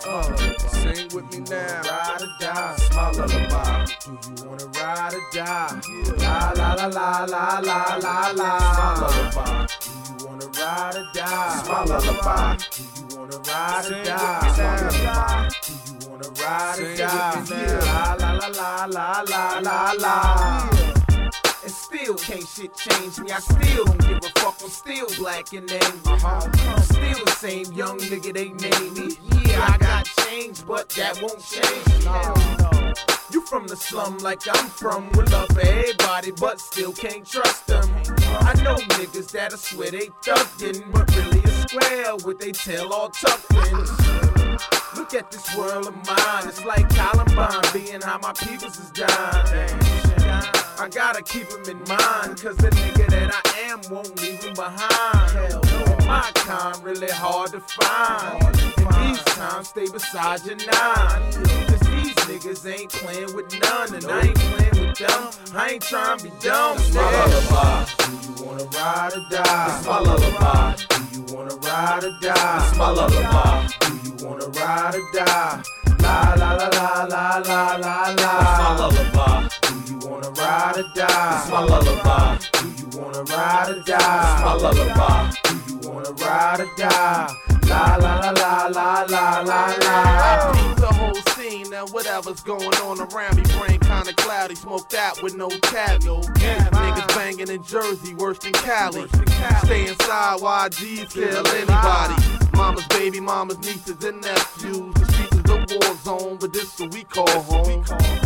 Sing with me now. Ride or die. It's my lullaby. Do you wanna ride or die? La la la la la la la la. It's my lullaby. Do you wanna ride or die? It's my lullaby. Do you wanna ride or die? It's my lullaby. Do you wanna ride or die? La la la la la la la. And still can't shit change me. I still don't give a fuck. I'm still black and angry. I'm still the same young nigga they name me. Yeah, I got change, but that won't change me. Hell no. You from the slum like I'm from, with love for everybody, but still can't trust them. I know niggas that'll swear they thuggin', but really a square with they tail all tucked in. Look at this world of mine, it's like Columbine, being how my peoples is dying. I gotta keep him in mind, cause the nigga that I am won't leave him behind. And my kind really hard to find. In these times, stay beside your nine. Cause these niggas ain't playing with none, and I ain't playing with them. I ain't trying to be dumb. It's my lullaby. Do you wanna ride or die? It's my lullaby. Do you wanna ride or die? It's my lullaby. Do you wanna ride or die? La la la la la la la la. It's my lullaby. Do you wanna ride or die? It's my lullaby. Do you wanna ride or die? It's my lullaby. Do you wanna ride or die? La la la la la la la la. I peep the whole scene and whatever's going on around me. Brain kinda cloudy, smoked out with no tabby. Niggas banging in Jersey, worse than Cali. Stay inside, YGs kill anybody. Mama's baby, mama's nieces and nephews. The streets is a war zone, but this what we call home.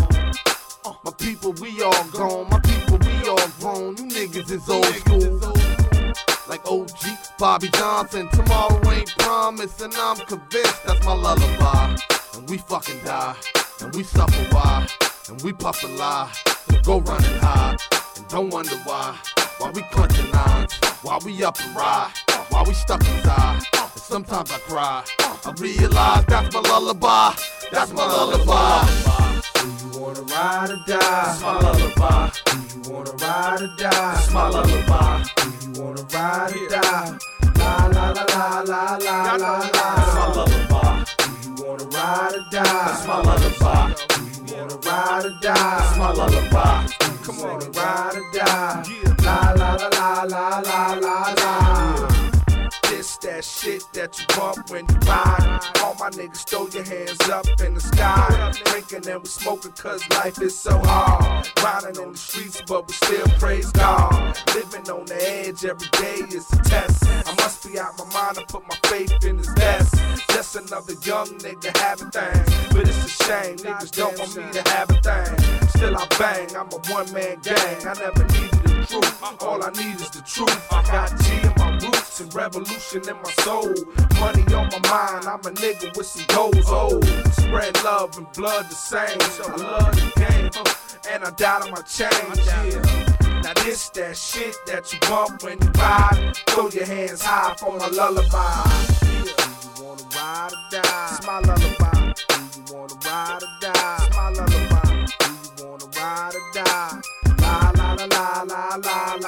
My people, we all gone. My people, we all grown. You niggas is old school. Like OG, Bobby Johnson. Tomorrow ain't promised, and I'm convinced that's my lullaby. And we fucking die, and we suffer why, and we puff a lie, and go running high, and don't wonder why we clutching nines, why we up and ride, why we stuck inside. And sometimes I cry, I realize that's my lullaby, that's my lullaby. Do you wanna ride or die? It's my lullaby. Do you wanna ride or die? It's my lullaby. Do you wanna ride or die? La la la la la la la la. It's my lullaby. Do you wanna ride or die? It's my lullaby. Do you wanna ride or die? It's my lullaby. Come on, ride or die. La la la la la la la la. This that shit that you bump when you ride. All my niggas throw your hands up in the sky. Drinking and we smoking cause life is so hard. Riding in the streets but we still praise God. Living on the edge every day is a test. I must be out my mind and put my faith in his best. Just another young nigga having things, but it's a shame niggas don't want me to have a thing. Still I bang, I'm a one-man gang. I never needed the truth, all I need is the truth. I got G in my roots and revolution in my soul. Money on my mind, I'm a nigga with some goals. Oh, spread love and blood the same. I love the game, and I died on my chain. Yeah. Now this that shit that you bump when you ride. Throw your hands high for my lullaby. Yeah. Do you wanna ride or die? It's my lullaby. Do you wanna ride or die? It's my lullaby. Do you wanna ride or die? La la la la la la la.